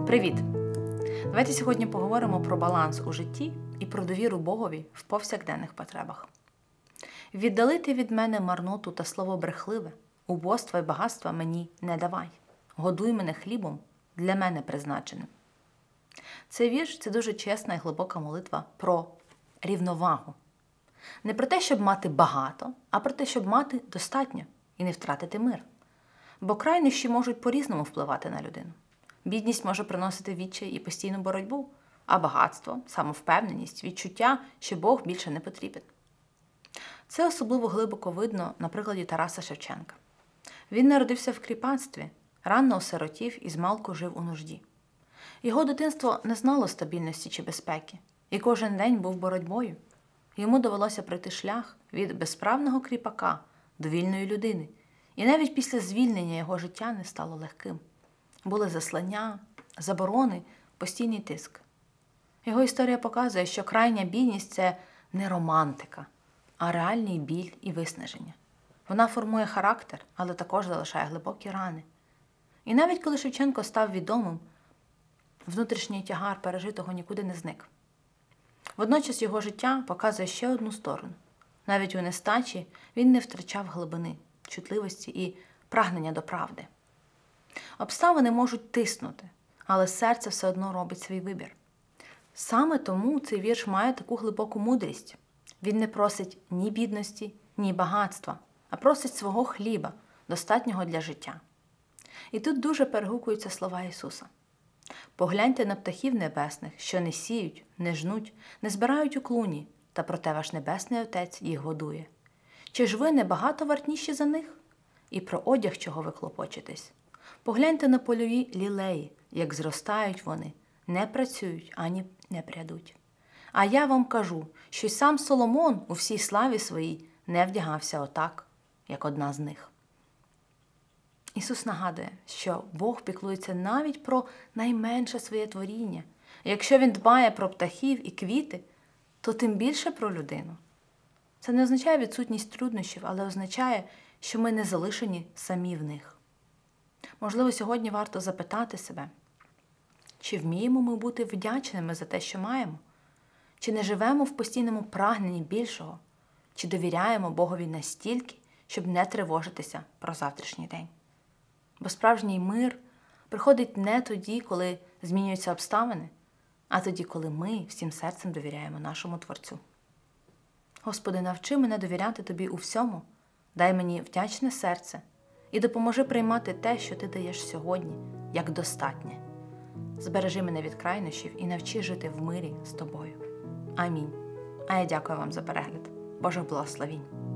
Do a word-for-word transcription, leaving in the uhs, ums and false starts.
Привіт! Давайте сьогодні поговоримо про баланс у житті і про довіру Богові в повсякденних потребах. «Віддалити від мене марноту та слово брехливе, убоства й багатства мені не давай. Годуй мене хлібом, для мене призначеним». Цей вірш – це дуже чесна і глибока молитва про рівновагу. Не про те, щоб мати багато, а про те, щоб мати достатньо і не втратити мир. Бо крайнощі можуть по-різному впливати на людину. Бідність може приносити відчай і постійну боротьбу, а багатство, самовпевненість, відчуття, що Бог більше не потрібен. Це особливо глибоко видно на прикладі Тараса Шевченка. Він народився в кріпацтві, рано осиротів і змалку жив у нужді. Його дитинство не знало стабільності чи безпеки, і кожен день був боротьбою. Йому довелося пройти шлях від безправного кріпака до вільної людини, і навіть після звільнення його життя не стало легким. Були заслання, заборони, постійний тиск. Його історія показує, що крайня бідність – це не романтика, а реальний біль і виснаження. Вона формує характер, але також залишає глибокі рани. І навіть коли Шевченко став відомим, внутрішній тягар пережитого нікуди не зник. Водночас його життя показує ще одну сторону. Навіть у нестачі він не втрачав глибини, чутливості і прагнення до правди. Обставини можуть тиснути, але серце все одно робить свій вибір. Саме тому цей вірш має таку глибоку мудрість. Він не просить ні бідності, ні багатства, а просить свого хліба, достатнього для життя. І тут дуже перегукуються слова Ісуса. «Погляньте на птахів небесних, що не сіють, не жнуть, не збирають у клуні, та проте ваш Небесний Отець їх годує. Чи ж ви не багато вартніші за них? І про одяг чого ви клопочетесь? Погляньте на польові лілеї, як зростають вони, не працюють, ані не прядуть. А я вам кажу, що й сам Соломон у всій славі своїй не вдягався отак, як одна з них». Ісус нагадує, що Бог піклується навіть про найменше своє творіння. І якщо Він дбає про птахів і квіти, то тим більше про людину. Це не означає відсутність труднощів, але означає, що ми не залишені самі в них. Можливо, сьогодні варто запитати себе, чи вміємо ми бути вдячними за те, що маємо? Чи не живемо в постійному прагненні більшого? Чи довіряємо Богові настільки, щоб не тривожитися про завтрашній день? Бо справжній мир приходить не тоді, коли змінюються обставини, а тоді, коли ми всім серцем довіряємо нашому Творцю. Господи, навчи мене довіряти Тобі у всьому, дай мені вдячне серце і допоможи приймати те, що Ти даєш сьогодні, як достатнє. Збережи мене від крайнощів і навчи жити в мирі з Тобою. Амінь. А я дякую вам за перегляд. Божих благословінь.